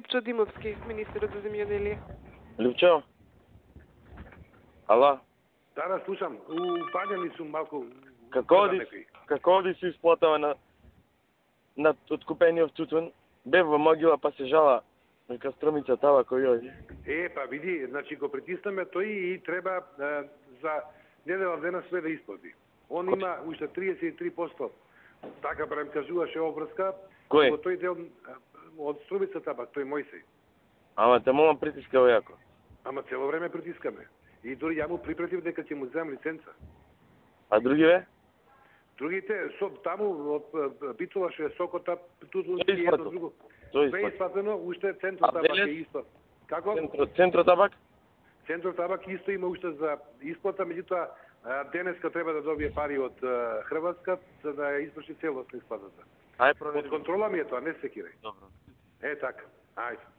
Липчо Димовски, министерот за земјоделие. Липчо? Ало? Да, слушам. Упаѓани сум малку. Како оди се исплатава на откупениот тутун? Бе во могила па се жала нека Струмица тава кој оди. Па види, значи го притиснаме тој и треба за недела дена све да исплати. Он има уште 33%. Така барем кажуваше обврска. Кој? Во тој дел од Струмица табак, тој Мојсей. Ама те молам притискава јако. Ама цело време притискаме. И дури ја му припретив дека ќе му земам лиценца. А другиве? Другите, таму од Битола ше Сокота, туту и едно друго. Тој Бе исплатено, уште Центро табак е исто. Како? Центро табак? Центро табак исто има уште за исплата, меѓутоа денеска треба да добие пари од Хрватска за да ја изврши целосно исплатата. Ај провери. Од контрола ми е тоа, не се кирај. Добро. Така. Ајде.